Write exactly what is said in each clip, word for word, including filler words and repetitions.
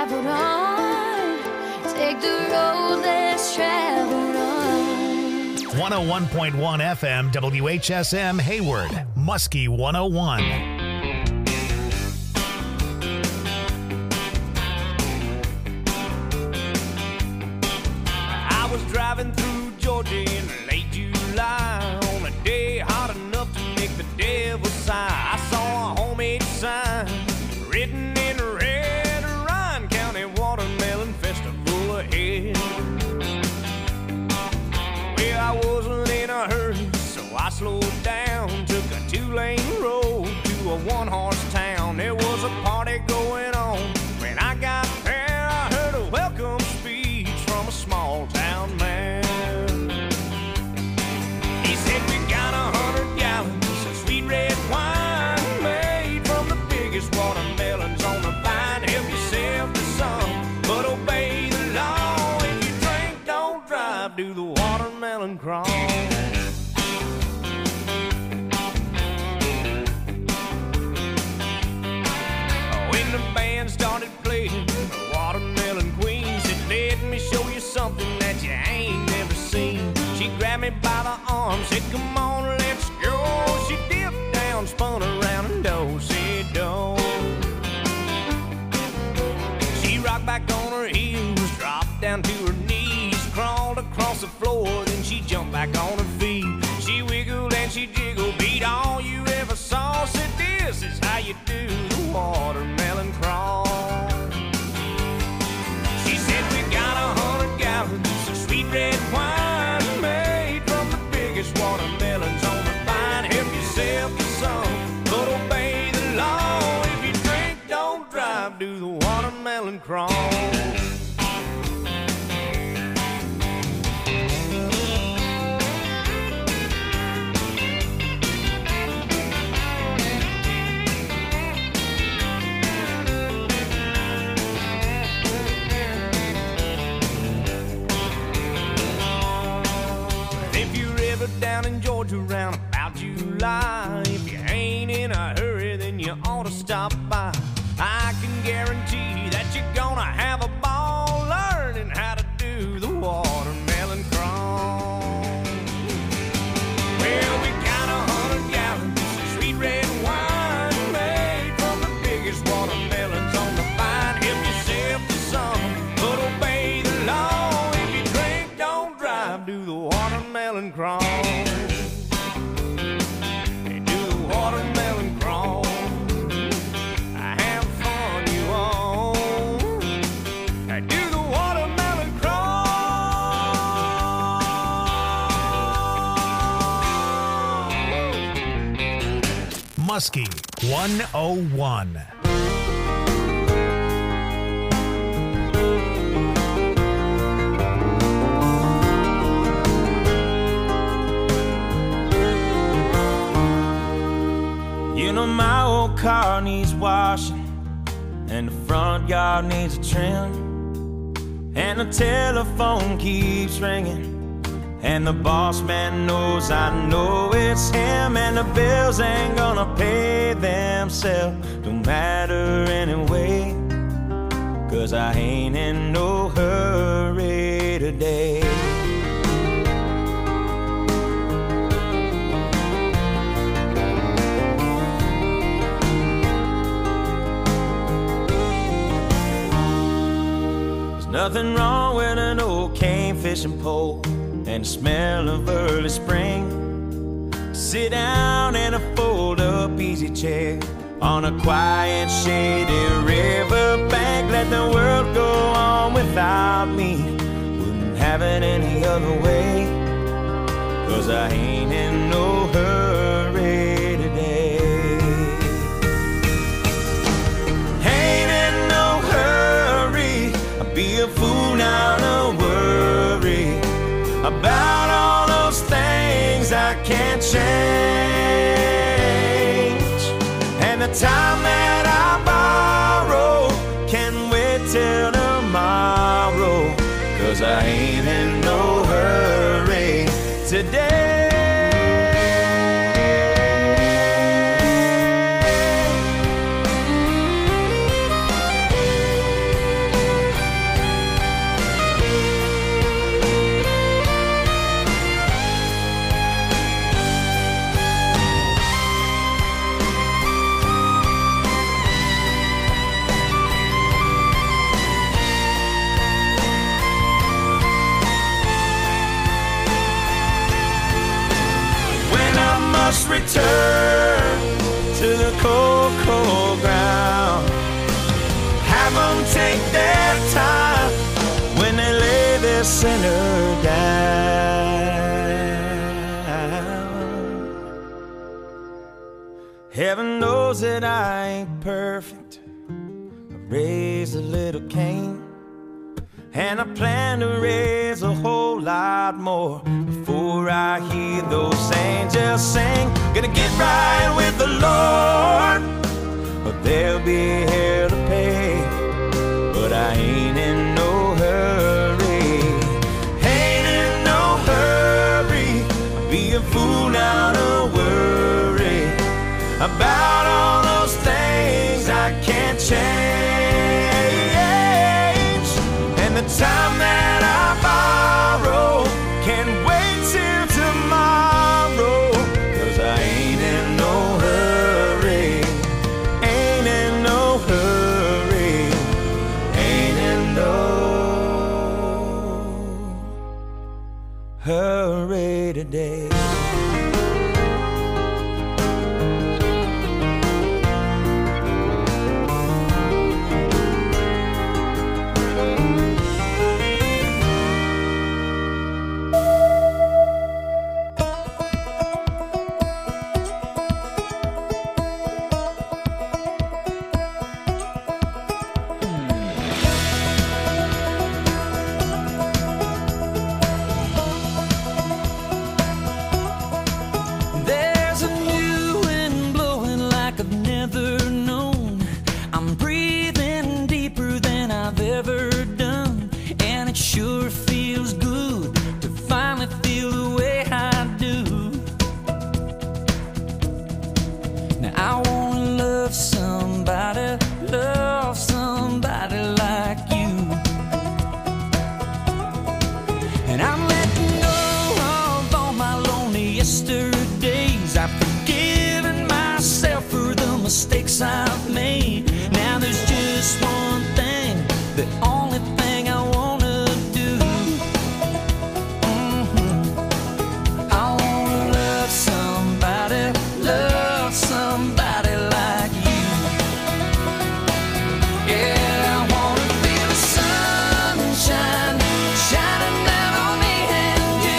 traveled on. Take the road less traveled on. one oh one point one F M W H S M Hayward, Muskie one oh one. I was driving through Georgia in late July on a day hot enough to make the devil sigh. I saw a homemade sign written in red, Ryan County Watermelon Festival ahead. Well, I wasn't in a hurry, so I slowed down, took a two-lane road to a one-horse town. There was a party going on. When I got there, I heard a welcome speech from a small-town man. He said, we got a hundred gallons of sweet red wine made from the biggest watermelons on the vine. Help yourself to some, but obey the law. If you drink, don't drive, do the watermelon crawl. When the band started playing the Watermelon Queen, said, let me show you something that you ain't never seen. She grabbed me by the arm, said, come on, let's go. She dipped down, spun around, and do-si-do. She rocked back on her heels, dropped down to her knees, crawled across the floor, then she jumped back on her feet. She wiggled and she jiggled, beat all you ever saw. Said, this is how you do the watermelon crawl. She said, we got a hundred gallons of sweet red wine made from the biggest watermelons on the vine. Help yourself to some, but obey the law. If you drink, don't drive, do the watermelon crawl. Down in Georgia around about July, if you ain't in a hurry, then you ought to stop by. I can guarantee that you're gonna have a ball learning how to do the watermelon crawl. Well, we got a hundred gallons of sweet red wine made from the biggest watermelons on the vine. Help yourself to some, but obey the law. If you drink, don't drive, do the watermelon crawl. Watermelon crawl. Have fun, you all. Do the watermelon crawl. Muskie one oh one. You know my old car needs washing, and the front yard needs a trim, and the telephone keeps ringing, and the boss man knows I know it's him, and the bills ain't gonna pay themselves. Don't matter anyway, 'cause I ain't in no hurry today. Nothing wrong with an old cane fishing pole and the smell of early spring. Sit down in a fold-up easy chair on a quiet, shady river bank. Let the world go on without me. Wouldn't have it any other way, 'cause I ain't in no hurry today. Ain't in no hurry. I'd be a fool now to worry about all those things I can't change. And the time that I borrow can wait till tomorrow, 'cause I ain't in no hurry today. Heaven knows that I ain't perfect. I raised a little Cain, and I plan to raise a whole lot more before I hear those angels sing. Gonna get right with the Lord, but there'll be hell to pay. But I ain't in no hurry, ain't in no hurry. I'll be a fool now to worry about all those things I can't change. And the time that I borrow can wait till tomorrow, 'cause I ain't in no hurry, ain't in no hurry, ain't in no hurry today. Mistakes I've made. Now there's just one thing, the only thing I wanna do. Mm-hmm. I wanna love somebody, love somebody like you. Yeah, I wanna feel the sunshine shining down on me and you.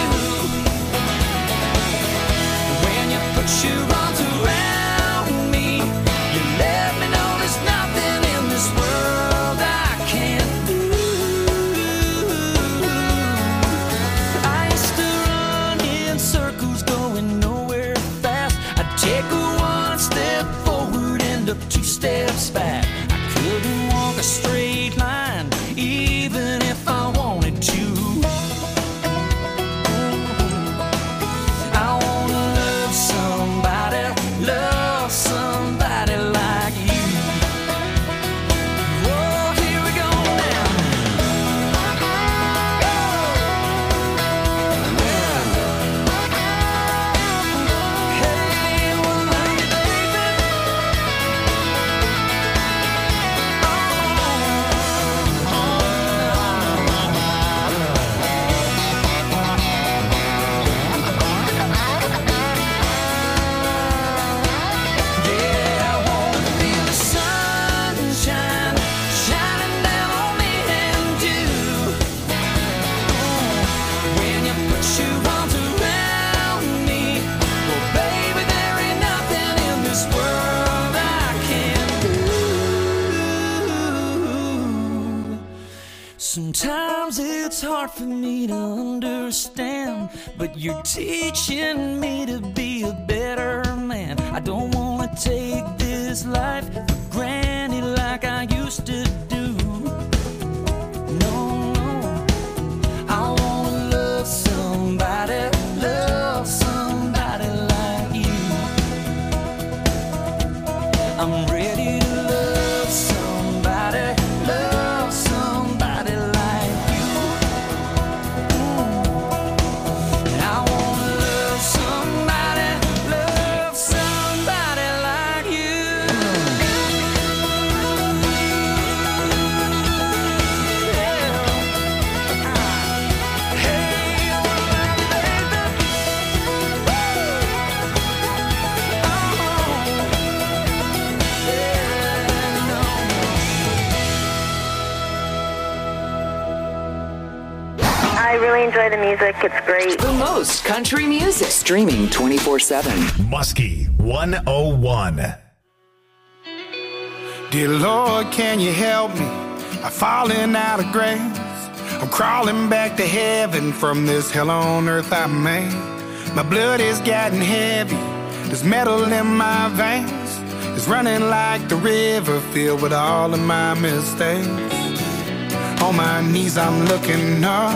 When you put your arms around me, let me know there's nothing in this world I can't do. I used to run in circles going nowhere fast. I'd take one step forward, end up two steps back. I couldn't walk a straight line even if I wanted to. I wanna love somebody, love somebody like you. Oh, here we go now. Hey, well, love you, baby. Yeah, I wanna feel the sunshine shining down on me and you. When you put your arms around me, well, baby, there ain't nothing in this world I can't do. Sometimes it's hard for me to understand, but you're teaching me to be a better man. I don't wanna take this life for granted like I used to do. No, no, I wanna love somebody, love somebody like you. I'm ready to love somebody, love somebody like you. Mm. And I wanna love somebody, love somebody like you. I really enjoy the music. It's great. The most country music. Streaming twenty-four seven. Muskie one oh one. Dear Lord, can you help me? I'm falling out of grace. I'm crawling back to heaven from this hell on earth I made. My blood is getting heavy. There's metal in my veins. It's running like the river filled with all of my mistakes. On my knees I'm looking up.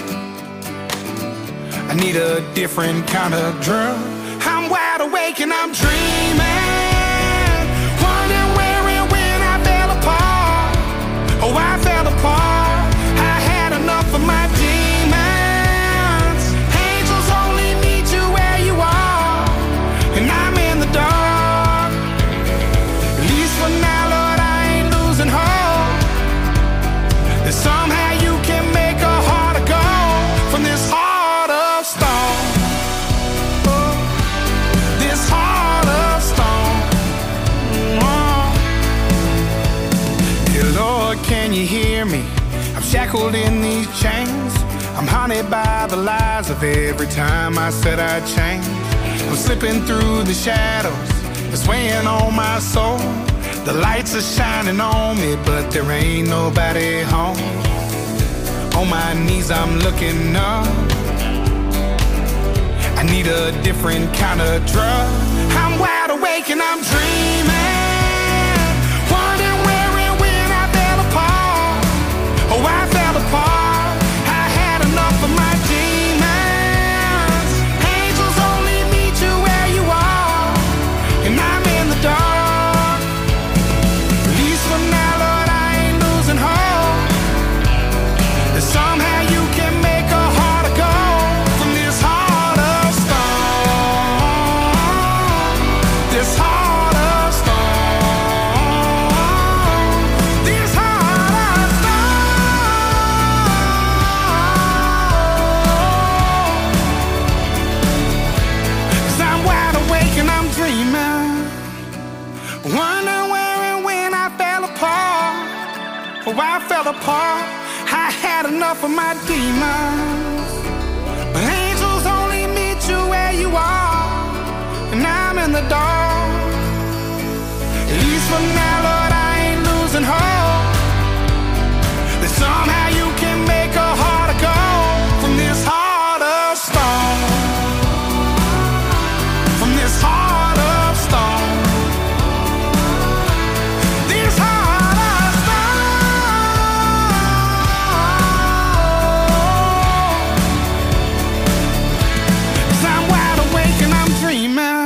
I need a different kind of drug. I'm wide awake and I'm dreaming, wondering where and when I fell apart. Oh, I fell apart. I had enough of my demons. Angels only meet you where you are, and I'm in the dark. At least for now, Lord, I ain't losing hope that somehow you can make a heart of gold from this heart of stone. Oh, this heart of stone. Oh. Dear Lord, can you hear me? I'm shackled in these chains. I'm haunted by the lies of every time I said I'd change. I'm slipping through the shadows, it's weighing on my soul. The lights are shining on me, but there ain't nobody home. On my knees I'm looking up. I need a different kind of drug. I'm wide awake and I'm dreaming, wondering where and when I fell apart. Oh, I fell apart. I had enough of my demons. Angels only meet you where you are, and I'm in the dark. At least for now, Lord, I ain't losing hope that somehow you can make a heart of gold from this heart of stone. This heart of stone. This heart of stone. 'Cause I'm wide awake and I'm dreaming, wondering where and when I fell apart. Oh, I fell apart. I had enough of my demons. But angels only meet you where you are, and I'm in the dark. At least for now, Lord, I ain't losing hope that somehow you can make a heart of gold from this heart of stone. From this heart of stone. This heart of stone. 'Cause I'm wide awake and I'm dreaming.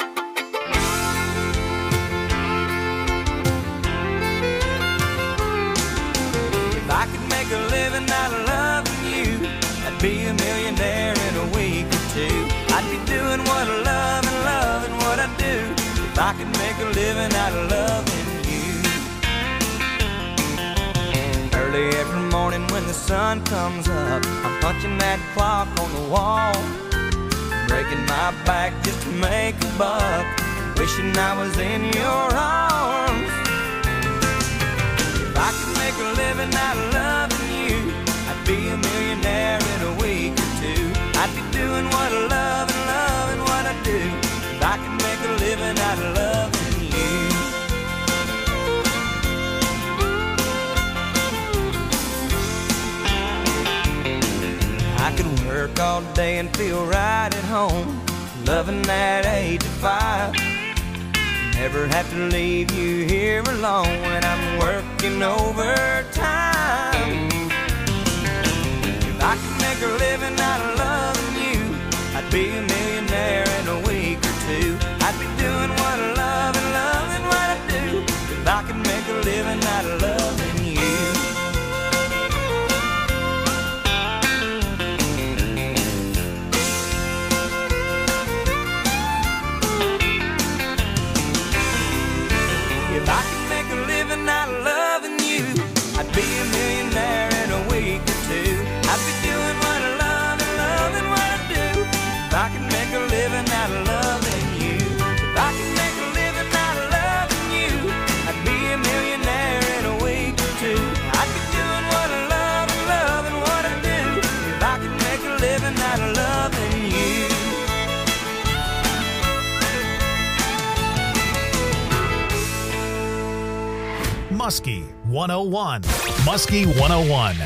If I could make a living out of loving you, I'd be a millionaire in a week or two. I'd be doing what I love and loving what I do. If I could make a living out of loving you. Early every morning when the sun comes up, I'm punching that clock on the wall, breaking my back just to make a buck, wishing I was in your arms. If I could make a living out of loving you, I'd be a millionaire in a week or two. I'd be doing what I love and loving what I do. If I could make a living out of loving you. I could work all day and feel right at home, loving that eight to five. Never have to leave you here alone when I'm working overtime. If I could make a living out of loving you, I'd be a millionaire in a week or two. I'd be doing what I love and loving what I do. If I could make a living out of loving you. If I could make a living out of loving you, I'd be a millionaire in a week or two. I'd be doing what I love and love Muskie one oh one. Muskie one oh one.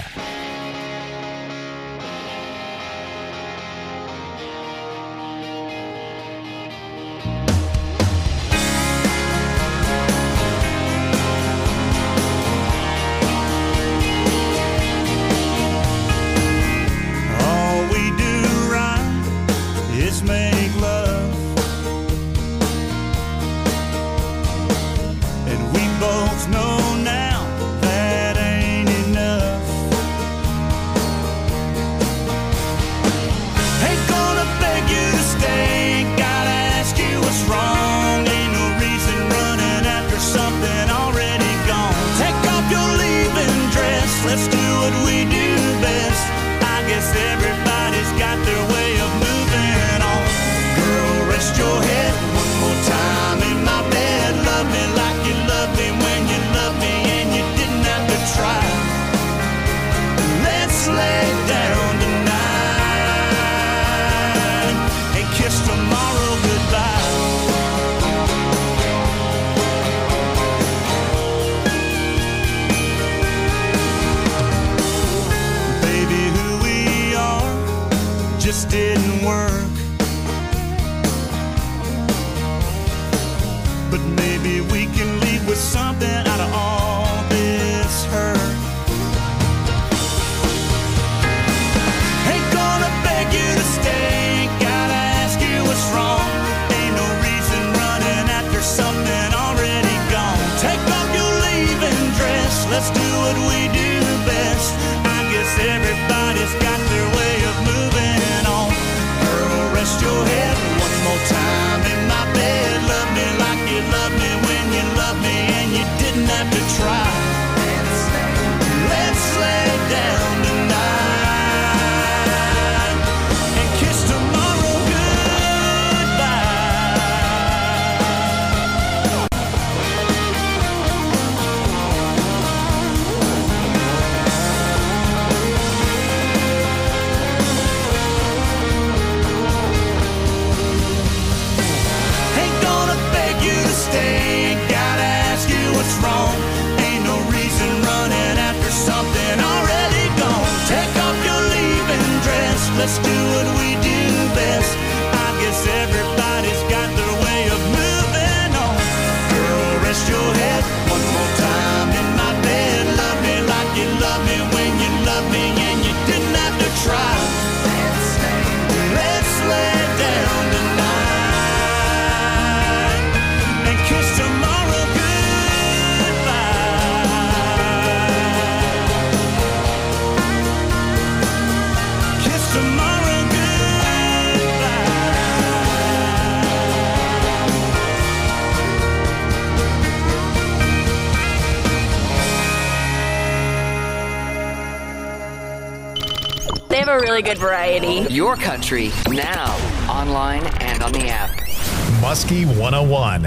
Good variety. Your country, now, online and on the app. Muskie one oh one.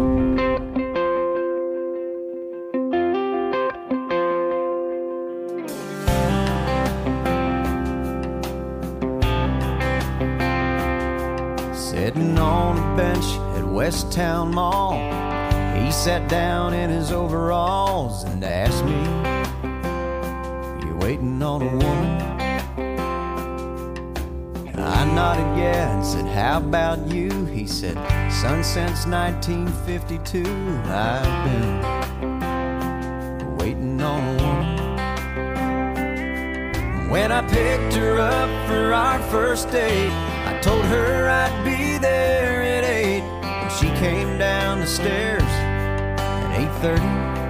Sitting on a bench at West Town Mall, he sat down in his overalls and asked me, "You waiting on a woman?" I nodded yeah and said, "How about you?" He said, "Son, since nineteen fifty-two I've been waiting on a woman." When I picked her up for our first date, I told her I'd be there at eight, and she came down the stairs at eight thirty.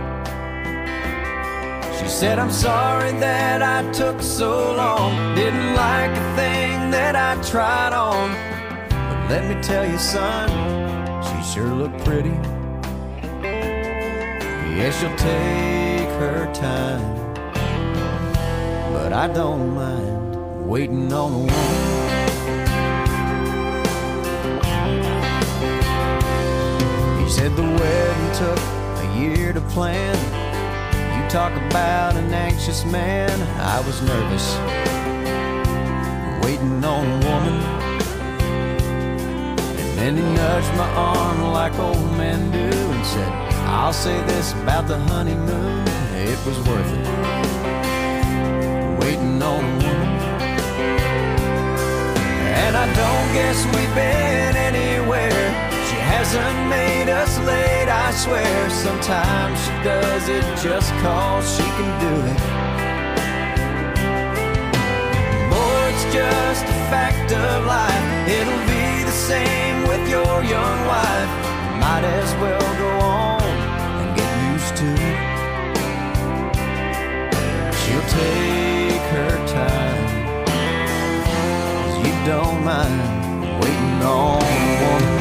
She said, "I'm sorry that I took so long, didn't like a thing that I tried on, but let me tell you, son, she sure looked pretty. Yeah, she'll take her time, but I don't mind waiting on a woman." He said the wedding took a year to plan. Talk about an anxious man. I was nervous, waiting on a woman. And then he nudged my arm like old men do and said, I'll say this about the honeymoon, it was worth it. Waiting on a woman. And I don't guess we've been anywhere. She hasn't made us late, I swear. Sometimes she does it just cause she can do it. Boy, it's just a fact of life. It'll be the same with your young wife. You might as well go on and get used to it. She'll take her time, 'cause you don't mind waiting on a woman.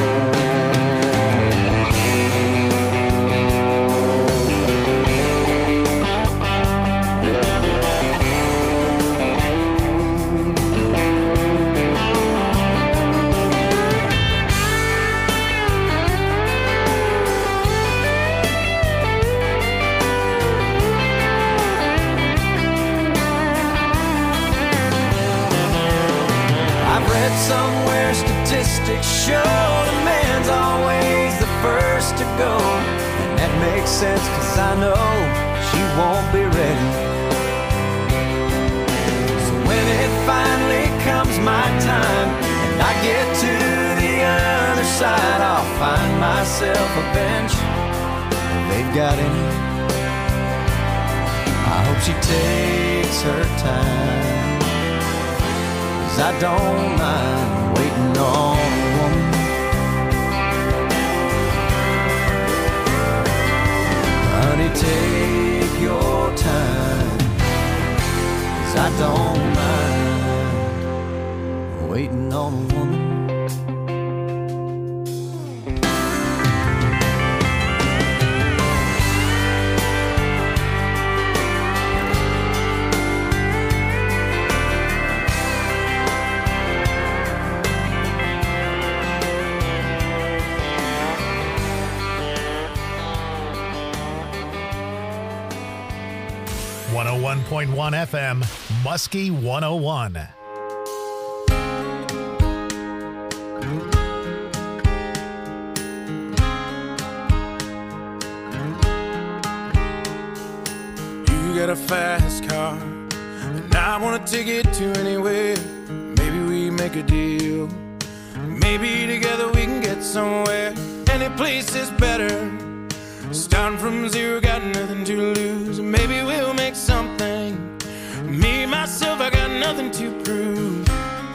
Somewhere statistics show the man's always the first to go. And that makes sense, 'cause I know she won't be ready. So when it finally comes my time and I get to the other side, I'll find myself a bench if they've got any. I hope she takes her time, 'cause I don't mind waiting on a woman. Honey, take your time, 'cause I don't mind waiting on a woman. one oh one point one F M, Muskie one oh one. You got a fast car, and I want to take it to anywhere. Maybe we make a deal. Maybe together we can get somewhere. Any place is better. Starting from zero, got nothing to lose. Maybe we'll make something. Me, myself, I got nothing to prove.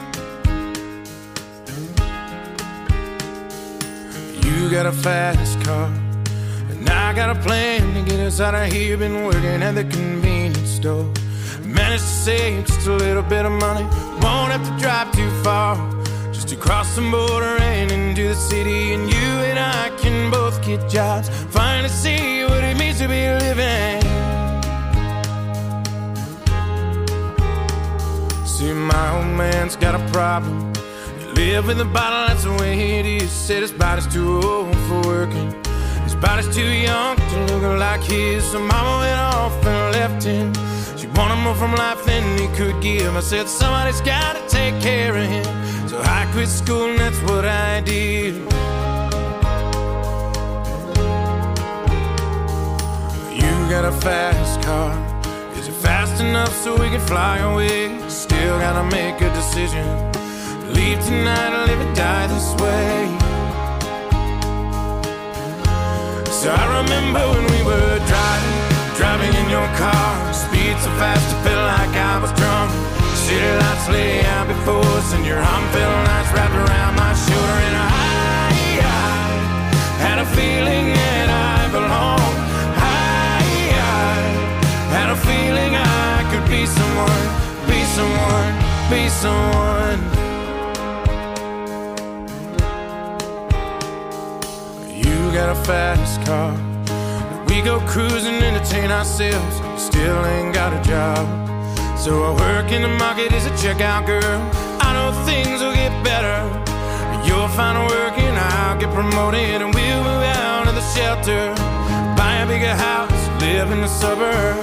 You got a fast car, and I got a plan to get us out of here. Been working at the convenience store. Managed to save just a little bit of money. Won't have to drive too far, just to cross the border and into the city. And you and I can both get jobs, finally see what it means to be living. See, my old man's got a problem. He live with a bottle, that's the way it is. Said his body's too old for working, his body's too young to look like his. So mama went off and left him. She wanted more from life than he could give. I said somebody's gotta take care of him. So I quit school and that's what I did. You got a fast car, is it fast enough so we can fly away? Still gotta make a decision. Leave tonight or live or die this way. So I remember when we were driving, driving in your car. Speed so fast I felt like I was drunk. City lights lay out before us, and your arm felt nice wrapped around my shoulder. And I, I had a feeling that I belonged. I, I had a feeling I could be someone, be someone, be someone. You got a fast car, we go cruising, entertain ourselves. Still ain't got a job, so I work in the market as a checkout girl. I know things will get better. You'll find work and I'll get promoted, and we'll move out of the shelter, buy a bigger house, live in the suburbs.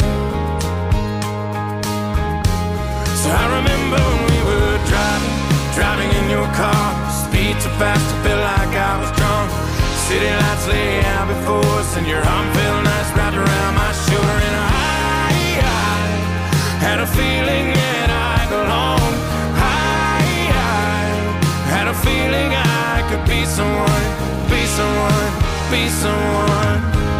So I remember when we were driving, driving in your car. Speed so fast I felt like I was drunk. City lights lay out before us, and your arm felt nice wrapped around my shoulder. And I, I had a feeling that I belonged. I, I had a feeling I could be someone, be someone, be someone.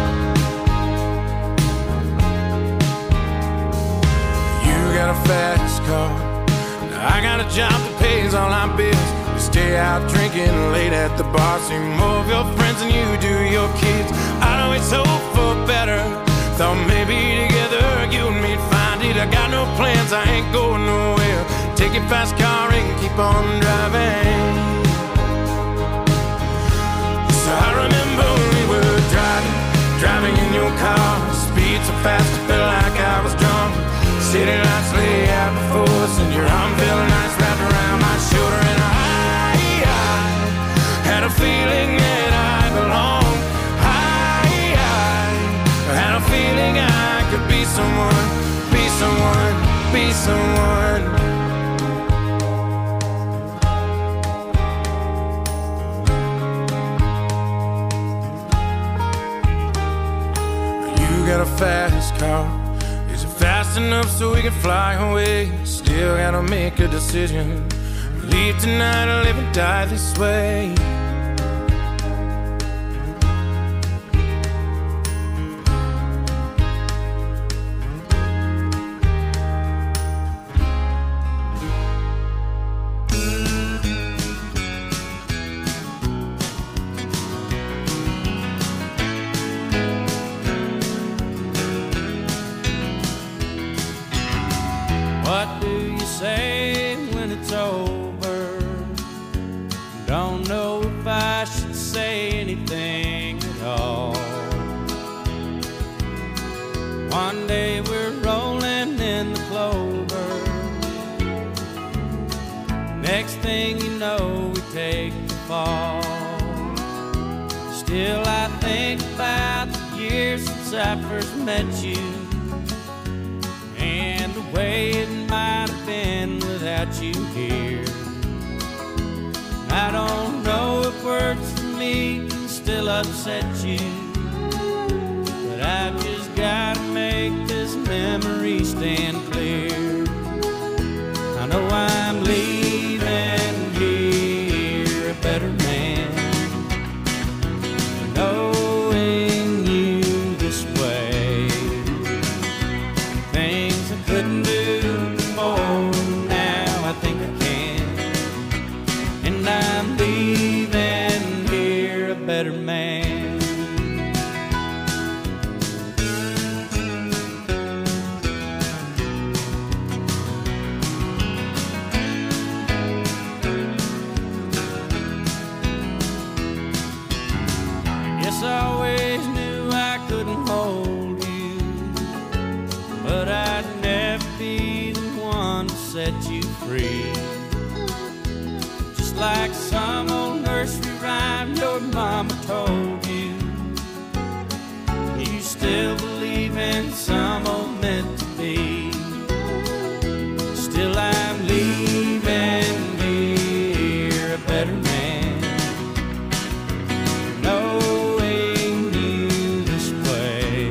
You got a fast car, I got a job that pays all our bills. We stay out drinking late at the bar, see more of your friends than you do your kids. I'd always hope for better, thought maybe together you and me'd find it. I got no plans, I ain't going nowhere. Take your fast car and keep on driving. So I remember when we were driving, driving in your car. Speed so fast I felt like I was drunk. City lights lay out before us, and your arm felt nice wrapped around my shoulder. And I, I had a feeling that I belonged. I, I had a feeling I could be someone, be someone, be someone. You got a fast car. Fast enough so we can fly away. Still gotta make a decision. Leave tonight or live and die this way. What do you say when it's over? Don't know if I should say anything at all. One day we're rolling in the clover. Next thing you know, we take the fall. Still I think about the years since I first met you, and the way it might have been without you here. I don't know if words for me can still upset you, but I've just gotta make this memory stand clear. I know I'm leaving here a better man, knowing you this way. Things I couldn't do before, now I think I can. And I'm leaving here a better man. Yes, I always knew I couldn't hold you, but I'd never be the one to set you free. Just like some old nursery rhyme your mama told you, you still believe in some old meant to be. Still I'm leaving here a better man, knowing you this way.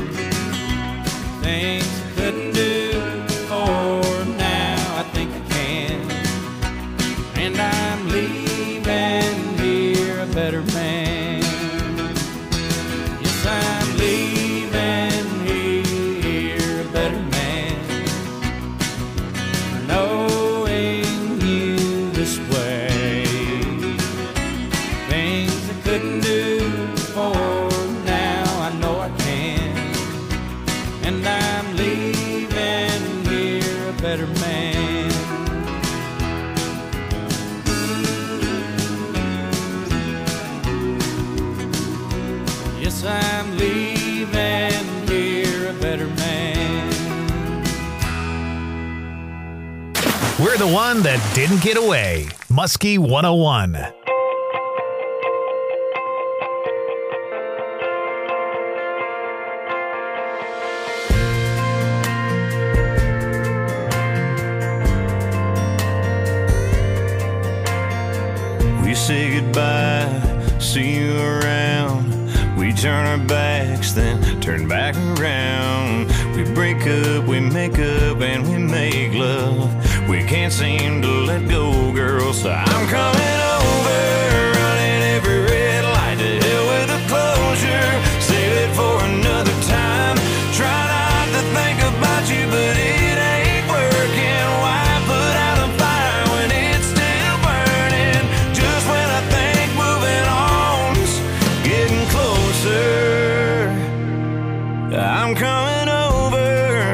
Things I couldn't do before, now I think I can. And I'm leaving here a better man. Yes, I'm leaving here a better man, knowing you this way. Things I couldn't do before, now I know I can. And I'm leaving here a better man. Yes, I'm leaving here a better man. We're the one that didn't get away. Muskie one oh one. We say goodbye, see you around turn our backs, then turn back around. We break up, we make up, and we make love. We can't seem to let go, girl, so I'm coming over, running every red light. To hell with the closure, save it for another time. Try not to think about you, but it ain't working. Why put out a fire when it's still burning? Just when I think moving on's getting closer, I'm coming over.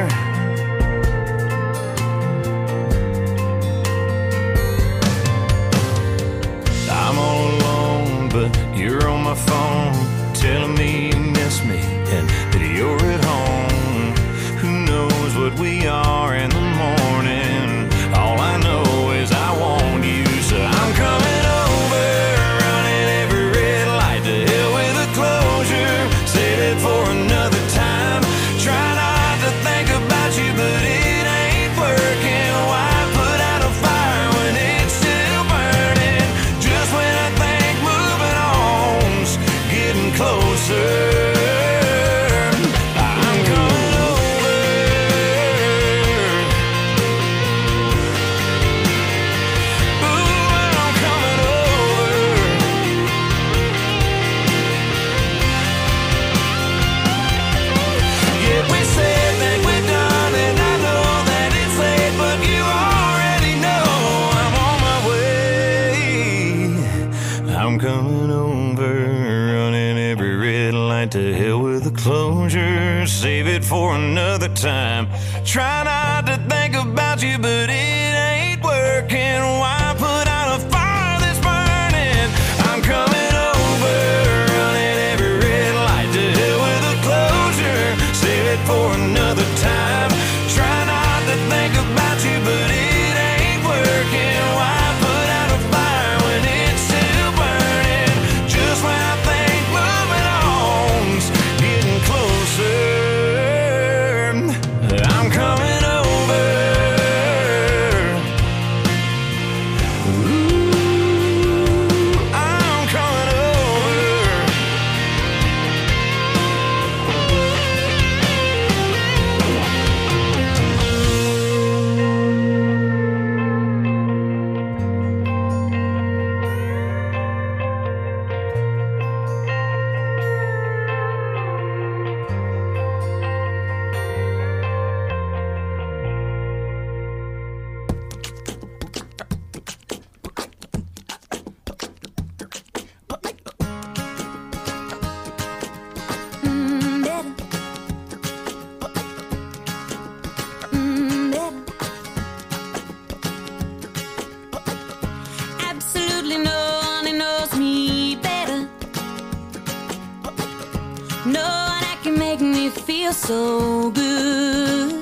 I'm all alone, but you're on my phone, telling me you miss me and that you're at home. Who knows what we are in the morning? All I know is I want you, so I'm coming over, running every red light. To hell with the closure, save it for another time. Try not to think about you, but it ain't working. Why put out a fire when it's still burning? Just when I think moving on's getting closer, I'm coming over. Ooh, I'm coming over. Yeah, we said that we're done, and I know that it's late, but you already know I'm on my way. I'm coming over, running every red light. To hell with the closure, save it for another time. Try not to think about you, but it ain't working. Why put out a fire that's burning? I'm coming over, running every red light. To hell with the closure, save it for another time. Try not to think about you, but it ain't working. Why put out a fire when it's still burning? Just when I think moving on's getting closer, I'm coming over. Ooh, I'm coming over. Mm, better. Mm, better. Absolutely no one who knows me better. No one that can make me feel so good.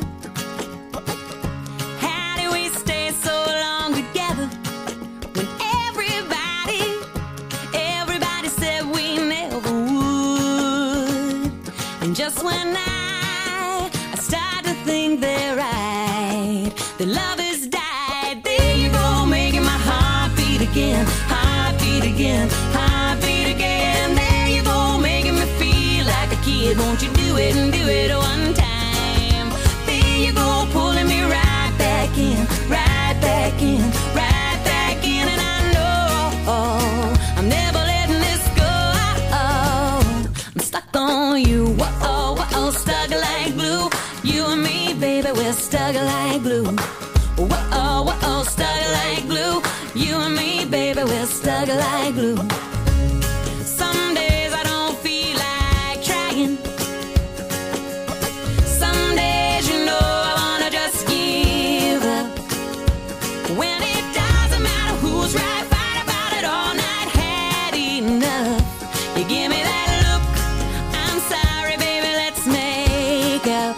How do we stay so long together when everybody, everybody said we never would? And just when I, I start to think they're right, the love has died. There you go, making my heart beat again, heart beat again, heart beat again. There you go, making me feel like a kid. Won't you do it and do it one time? There you go, pulling me right back in, right back in, right back in. And I know I'm never letting this go. I'm stuck on you, whoa, whoa, stuck like glue. You and me, baby, we're stuck like glue. Whoa, whoa, stuck like glue. You and me, baby, we're stuck like glue. Some days I don't feel like trying. Some days, you know, I wanna just give up. When it doesn't matter who's right, fight about it all night. Had enough. You give me that look. I'm sorry, baby, let's make up.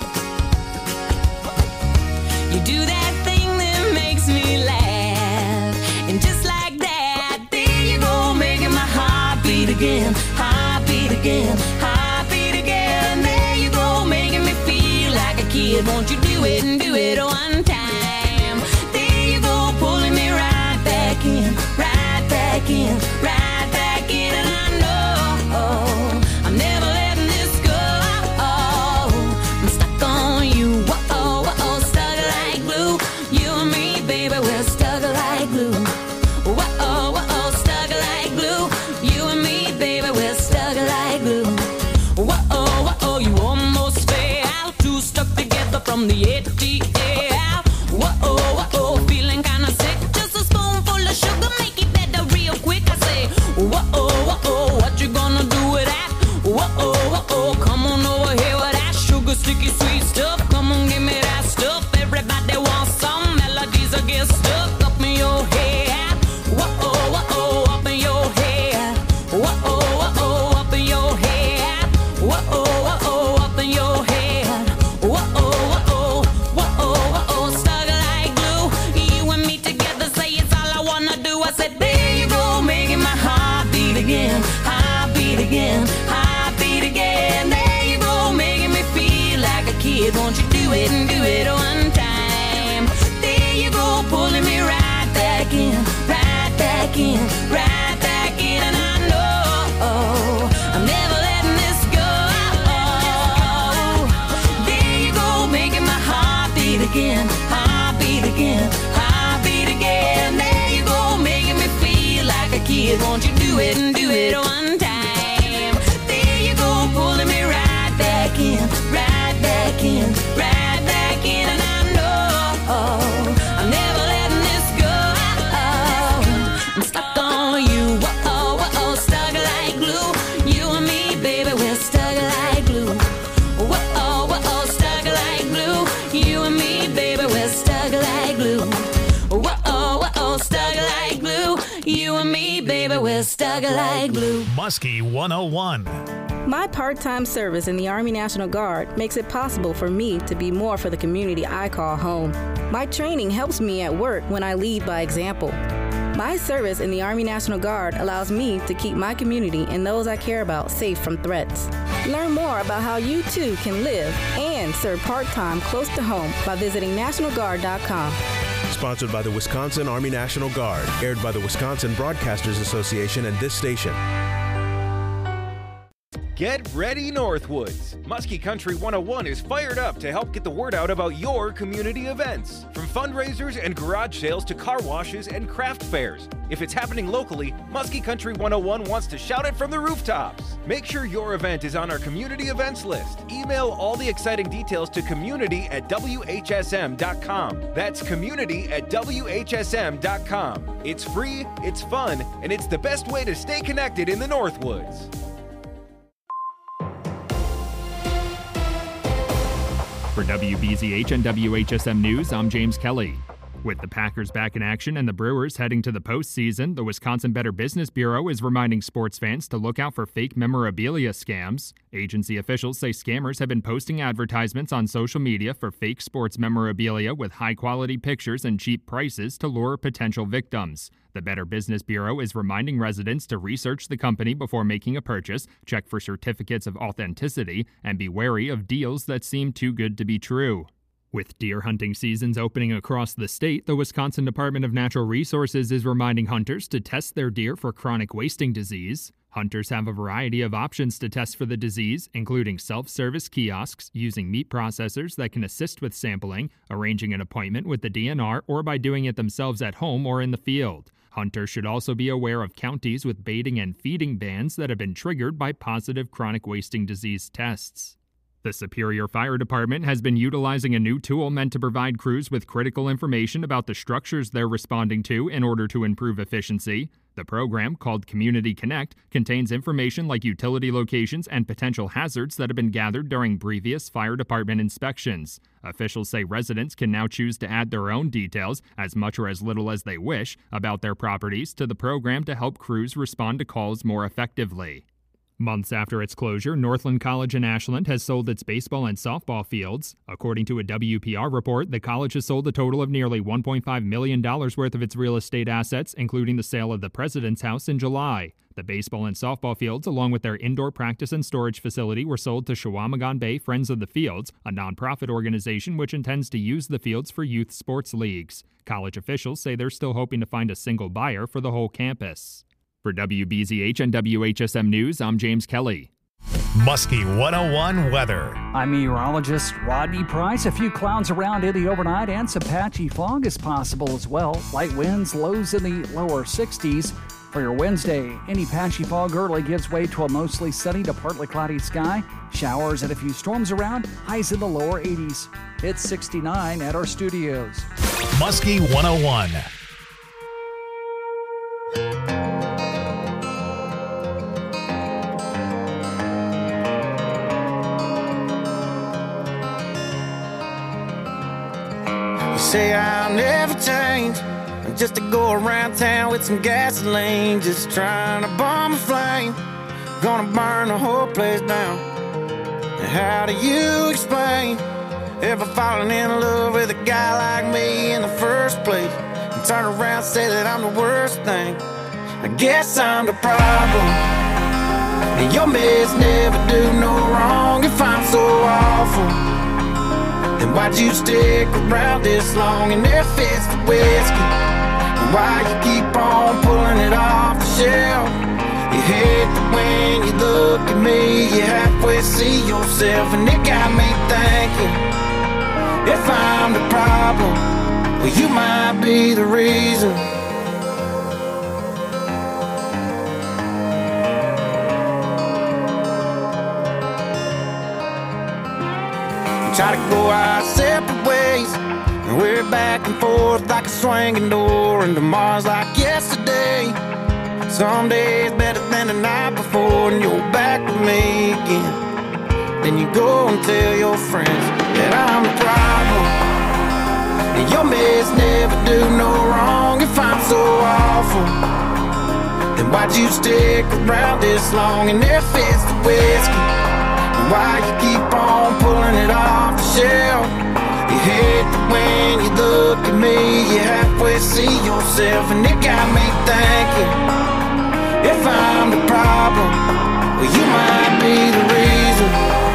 You do that thing that makes me laugh. And just like that, there you go, making my heart beat again, heart beat again, heart beat again. There you go, making me feel like a kid. Won't you do it and do it one time? There you go, pulling me right back in, right back in, right back in. And I know I'm never bug like glue. Muskie one oh one. My part-time service in the Army National Guard makes it possible for me to be more for the community I call home. My training helps me at work when I lead by example. My service in the Army National Guard allows me to keep my community and those I care about safe from threats. Learn more about how you too can live and serve part-time close to home by visiting national guard dot com. Sponsored by the Wisconsin Army National Guard. Aired by the Wisconsin Broadcasters Association and this station. Get ready, Northwoods! Muskie Country one oh one is fired up to help get the word out about your community events. From fundraisers and garage sales to car washes and craft fairs. If it's happening locally, Muskie Country one oh one wants to shout it from the rooftops. Make sure your event is on our community events list. Email all the exciting details to community at W H S M dot com. That's community at W H S M dot com. It's free, it's fun, and it's the best way to stay connected in the Northwoods. For W B Z H and W H S M News, I'm James Kelly. With the Packers back in action and the Brewers heading to the postseason, the Wisconsin Better Business Bureau is reminding sports fans to look out for fake memorabilia scams. Agency officials say scammers have been posting advertisements on social media for fake sports memorabilia with high-quality pictures and cheap prices to lure potential victims. The Better Business Bureau is reminding residents to research the company before making a purchase, check for certificates of authenticity, and be wary of deals that seem too good to be true. With deer hunting seasons opening across the state, the Wisconsin Department of Natural Resources is reminding hunters to test their deer for chronic wasting disease. Hunters have a variety of options to test for the disease, including self-service kiosks using meat processors that can assist with sampling, arranging an appointment with the D N R, or by doing it themselves at home or in the field. Hunters should also be aware of counties with baiting and feeding bans that have been triggered by positive chronic wasting disease tests. The Superior Fire Department has been utilizing a new tool meant to provide crews with critical information about the structures they're responding to in order to improve efficiency. The program, called Community Connect, contains information like utility locations and potential hazards that have been gathered during previous fire department inspections. Officials say residents can now choose to add their own details, as much or as little as they wish, about their properties to the program to help crews respond to calls more effectively. Months after its closure, Northland College in Ashland has sold its baseball and softball fields. According to a W P R report, the college has sold a total of nearly one point five million dollars worth of its real estate assets, including the sale of the President's House in July. The baseball and softball fields, along with their indoor practice and storage facility, were sold to Chequamegon Bay Friends of the Fields, a nonprofit organization which intends to use the fields for youth sports leagues. College officials say they're still hoping to find a single buyer for the whole campus. For W B Z H and W H S M News, I'm James Kelly. Muskie one oh one weather. I'm meteorologist Rodney Price. A few clouds around in the overnight and some patchy fog is possible as well. Light winds, lows in the lower sixties. For your Wednesday, any patchy fog early gives way to a mostly sunny to partly cloudy sky. Showers and a few storms around, highs in the lower eighties. It's sixty-nine at our studios. Muskie one oh one. Say I'll never change, just to go around town with some gasoline, just trying to bomb a flame, gonna burn the whole place down. And how do you explain ever falling in love with a guy like me in the first place, and turn around and say that I'm the worst thing? I guess I'm the problem, and your mess never do no wrong. If I'm so awful, then why'd you stick around this long and if it's the whiskey? And why you keep on pulling it off the shelf? You hate that when you look at me, you halfway see yourself, and it got me thinking, if I'm the problem, well you might be the reason. Try to go our separate ways, and we're back and forth like a swinging door, and tomorrow's like yesterday. Some days better than the night before, and you're back with me again. Then you go and tell your friends that I'm the problem, and your mess never do no wrong. If I'm so awful, then why'd you stick around this long? And if it's the whiskey, why you keep on pulling it off the shelf? You hate that when you look at me, you halfway see yourself, and it got me thinking, if I'm the problem, well, you might be the reason.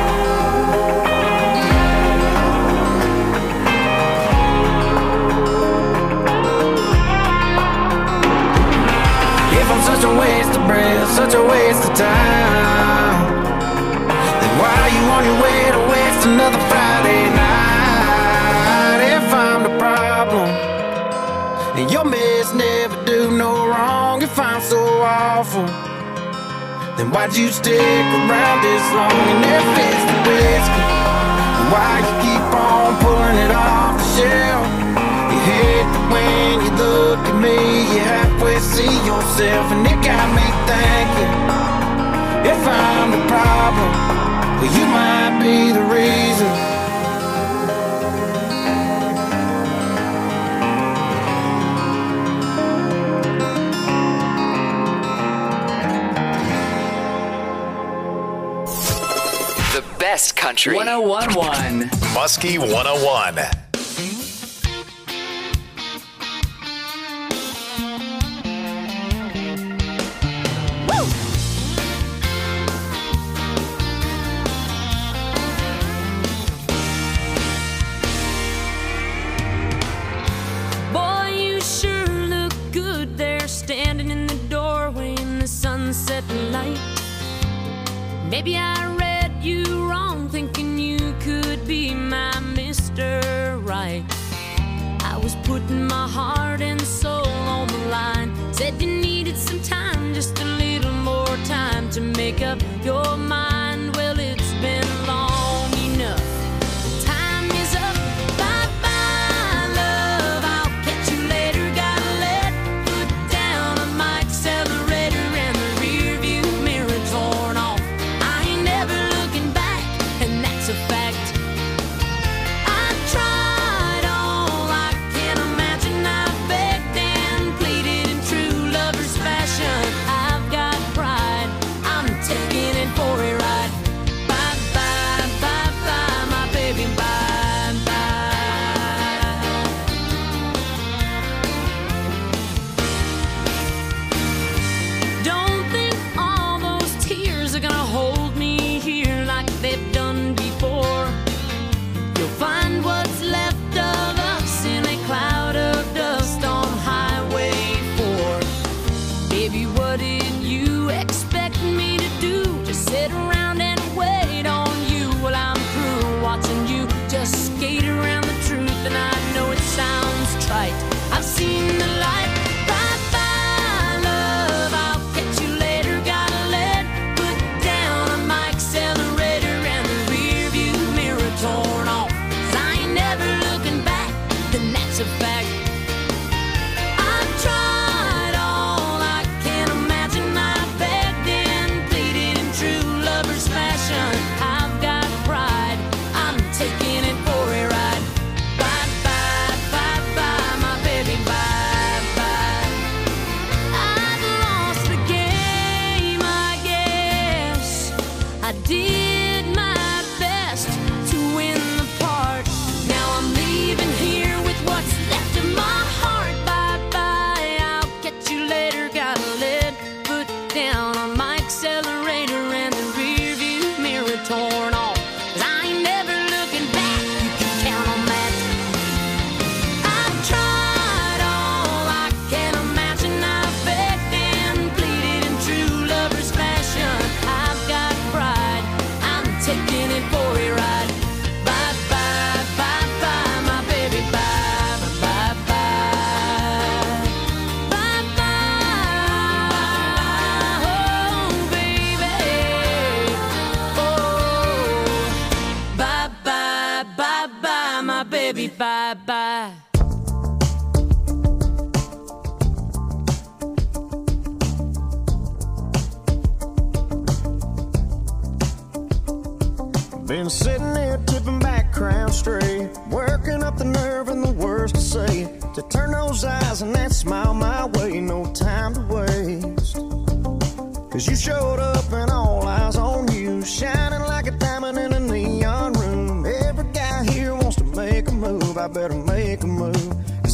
If I'm such a waste of breath, such a waste of time, then why are you on your way to waste another Friday night? If I'm the problem, and your mess never do no wrong, if I'm so awful, then why'd you stick around this long? And if it's the whiskey, why you keep on pulling it off the shelf? You hate that when you look at me, you halfway see yourself, and it got me thinking, if I'm the problem, well, you might be the reason. Best Country one oh one point one Muskie one oh one. Boy, you sure look good there, standing in the doorway in the sunset light. Maybe I read you wrong, thinking you could be my Mister Right. I was putting my heart and soul on the line. Said you needed some time, just a little more time to make up your mind. Well, it's been long enough. Time is up. Bye-bye, love. I'll catch you later. Gotta let foot down on my accelerator and the rear view mirror torn off. I ain't never looking back, and that's a fact. I tried all I can imagine. I begged and pleaded in true lover's fashion. I've got pride, I'm taking it for a ride. Bye bye, bye bye, my baby, bye bye. Don't think all those tears are gonna hold me here like they've done before. You'll find what's left of us in a cloud of dust on Highway four. Baby, what did you expect me to do? Just sit around and wait on you? Well, I'm through watching you just skate around the truth, and I know it sounds trite. I've seen the light. Bye bye, love. I'll catch you later. Gotta let foot down on my accelerator and the rear view mirror torn off. 'Cause I ain't never looking back, then that's a fact. I've tried all I can imagine. I begged and pleaded in true lover's fashion. I've got pride, I'm taking it for a ride. Bye bye, bye bye, my baby, bye bye. I've lost the game, I guess. I did my best to win the part. Now I'm leaving here with what's left of my heart. Bye bye, I'll catch you later. Gotta let foot down on my accelerator and the rear view mirror torn off. 'Cause I ain't never looking back, you can count on that. I've tried all I can imagine. I begged and pleaded in true lover's fashion. I've got pride, I'm taking it for a ride. Bye bye, bye bye, my baby, bye bye, bye bye, bye bye, oh baby, oh, bye bye, bye bye, my baby, bye bye. Been sitting here tipping back, crown straight, working up the nerve and the words to say, to turn those eyes and that smile my way, no time to waste.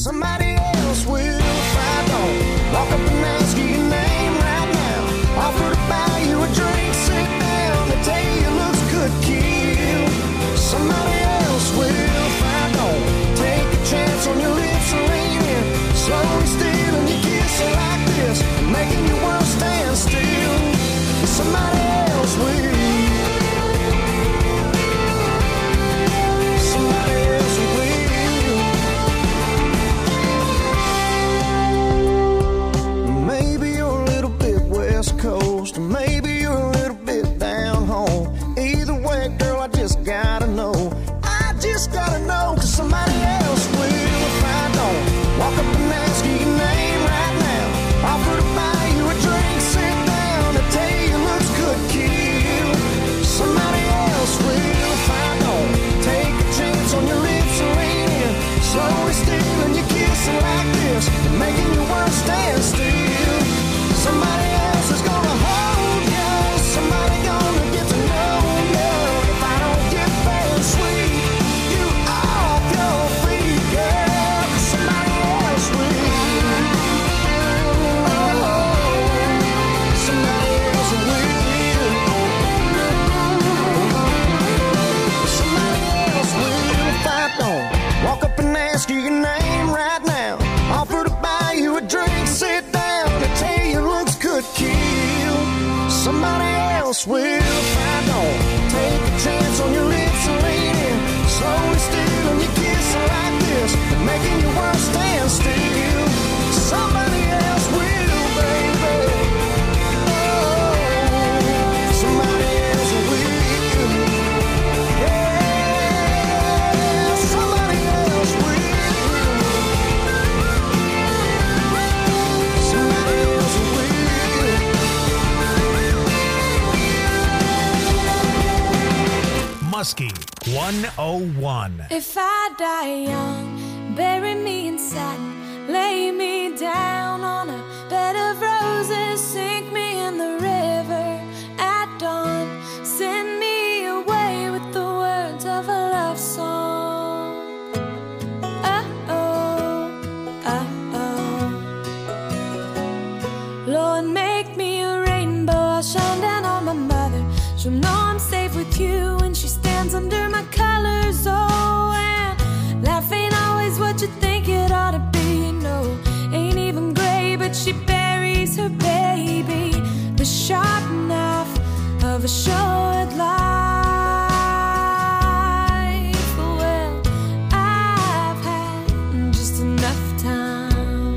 somebody else will if I don't walk up and ask you your name right now. Offer to buy you a drink, sit down, the day looks good, kill. Somebody else will if I don't take a chance on your lips and lean in, slowly stealing your kiss like this, making your world stand still. Somebody else will. Somebody else will. Maybe you're a little bit West Coast, maybe you're a little bit down home. Either way, girl, I just gotta know. I just gotta know, cause somebody else will if I don't walk up and ask you your name right now. Offer to buy you a drink, sit down, the day looks good, kill. Somebody else will if I don't take a chance on your lips and lean in, slowly stealing your kissing like this, making your world stand still. Somebody else is gonna hold you, somebody gonna get to know you. If I don't get there and sweep you off your feet, girl, somebody else will. Oh, somebody else will. Somebody else will if I don't walk up and ask you your name right now. Offer to buy you a drink, sit down, the tell you looks good, kill. Somebody else will if I don't take a chance on your lips and lean in, slowly stealing your kiss like this, making your world stand still. Somebody else will, baby. Oh, somebody else will. Yeah, somebody else will. Somebody else will. Muskie one oh one. If I die young, bury me in satin, lay me down on a bed of roses, sink me in the river at dawn, send me away with the words of a love song. Uh-oh, uh-oh. Lord, make me a rainbow, I'll shine down on my mother. She'll know I'm safe with you when she stands under my colors. Oh, and life ain't always what you think it ought to be. No, ain't even gray, but she buries her baby. The sharp knife of a short life. Well, I've had just enough time.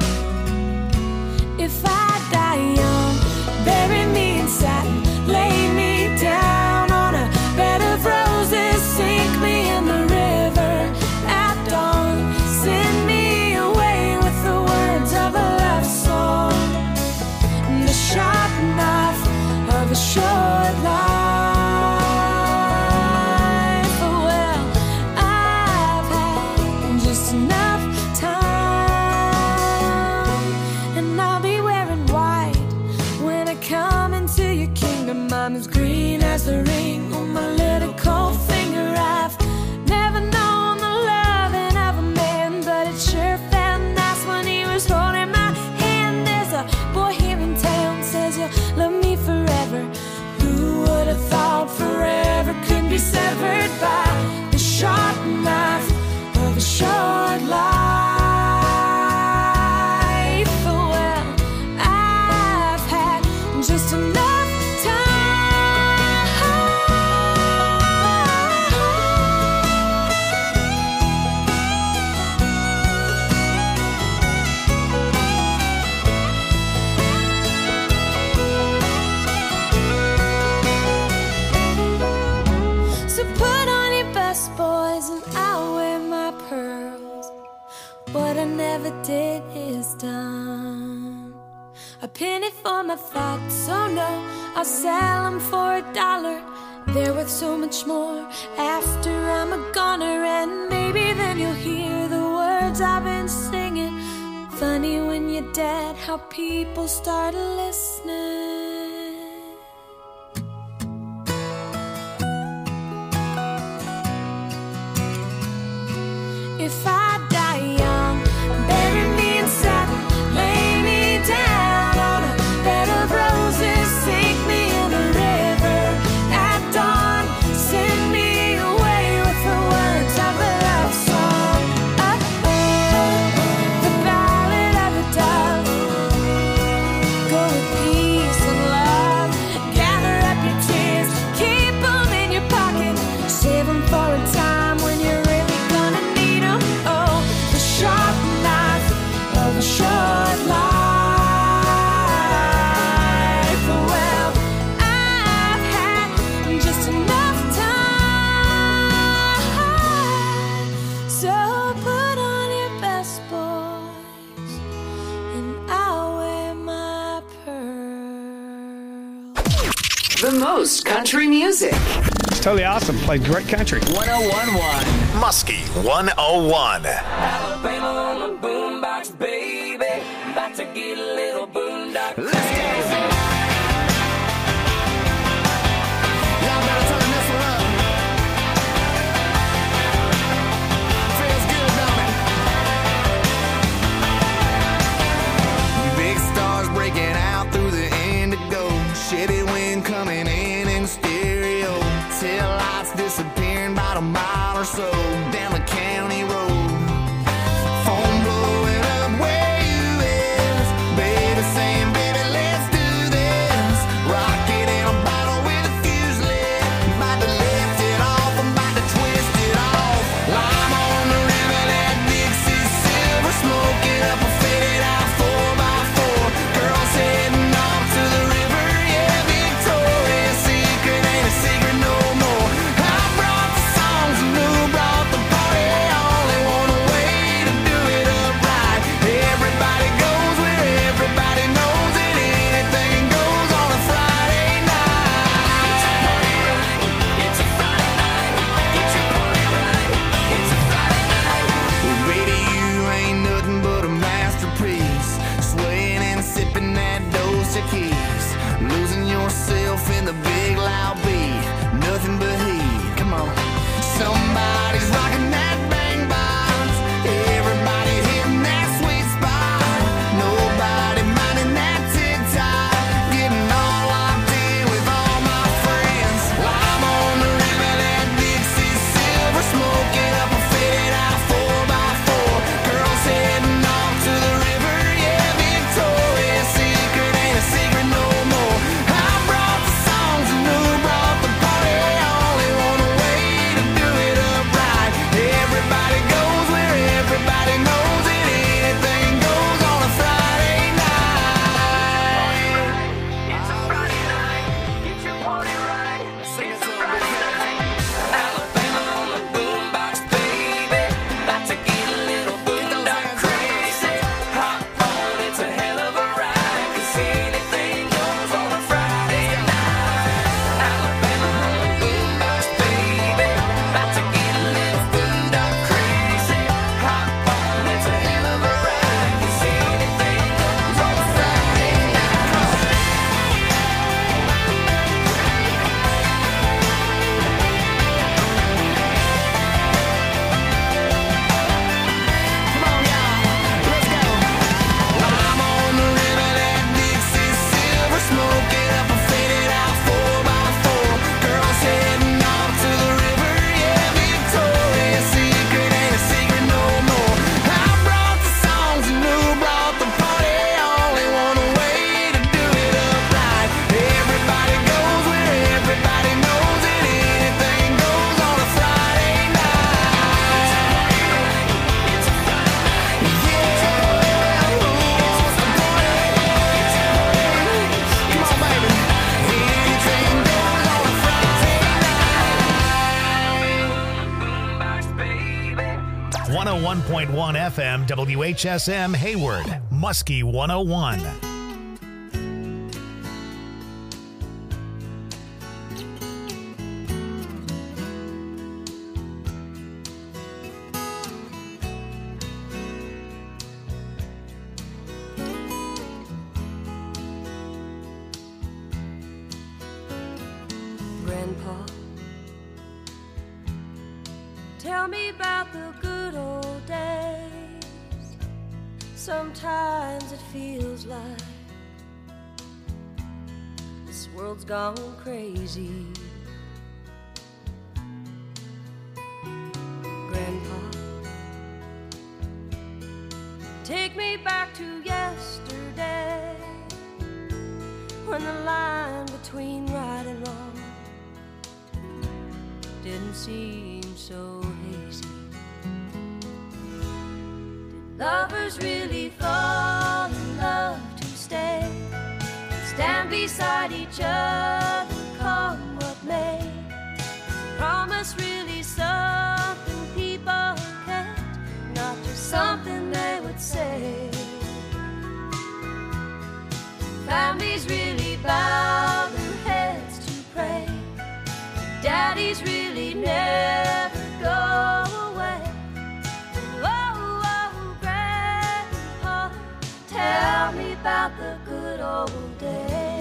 If I die young, bury me in satin, lay me down on a bed of roses, sink me in the river at dawn, send me away with the words of a love song. The sharp knife of a short life. Well, I've had just enough time, and I'll be wearing white when I come into your kingdom. I'm as green as the ring on my little cold finger. I've never known the loving of a man, but it sure felt nice when he was holding my hand. There's a boy here in town says you'll love me forever. Who would have thought forever could be severed by the sharp knife of a short life? Well, I've had just enough did is done. A penny for my thoughts, oh no, I'll sell them for a dollar. They're worth so much more after I'm a goner, and maybe then you'll hear the words I've been singing. Funny when you're dead, how people start listening. If I die young, The most country music. It's totally awesome. Played great country. one oh one point one. Muskie one oh one. Alabama on the boombox, baby. About to get a little boondock. Let's dance. Y'all better turn this one up. Feels good, don't it? Big stars breaking out through the indigo. Shitty wind coming in in stereo. Tail lights disappearing about a mile or so down the county road. Phone blowing up where you is. Baby saying, baby, let's do this. Rocket in a bottle with a fuse lit. About to lift it off, I'm about to twist it off. Lime on the river, that Dixie silver. Smoking up a faded out four by four. Girls heading off to the river, yeah, Victoria's Secret ain't a secret no more. I brought the songs and who brought the party. Only one way to do it up right. Everybody goes where everybody knows it. Anything goes on a Friday night. It's a party right. It's a Friday night. Get your party right. It's a Friday night. Well, baby, you ain't nothing but a masterpiece. Swaying and sipping that dose of keys. Losing yourself in the big loud beat. Nothing but heat. Come on. Somebody's rocking that bang box. Everybody hitting that sweet spot. Nobody minding that tick-tock. Getting all locked in with all my friends. Lime on the river, that Dixie silver. Smoking up a faded out four by four. Girls heading off to the river, yeah, Victoria's Secret ain't a secret no more. I brought the songs and who brought the party. Only one way to do it up right. Everybody goes where everybody knows it. Anything goes on a Friday night. It's a Friday night. Get your party right. It's a Friday night. Alabama on the boombox, baby. About to get a little boondock crazy. Hop on, it's a hell of a ride. 'Cause anything goes on a Friday night. Alabama on the boombox, baby. About to get a little boondock crazy. Hop on, it's a hell of a ride. 'Cause anything goes on a Friday night. Come on, y'all, let's go. Lime on the river, that Dixie silver. Smoking up a faded out four by four. Girls heading off to the river, yeah, Victoria's Secret ain't a secret no more. I brought the songs and who brought the party. Only one way to do it up right. Everybody goes where everybody knows it. Anything goes on a Friday night. It's a Friday night. Yeah, ooh, it's a party. Come on, baby. Anything goes on a Friday night. Boombox, baby. one oh one point one F M W H S M Hayward. Muskie one oh one. Grandpa, tell me about the good old days. Sometimes it feels like this world's gone crazy. Grandpa, take me back to yesterday, when the line between right and wrong didn't seem so hazy. Did lovers really fall in love to stay, stand beside each other, come what may? Is promise really something people can't, not just something they would say? Families really bow their heads to about the good old days.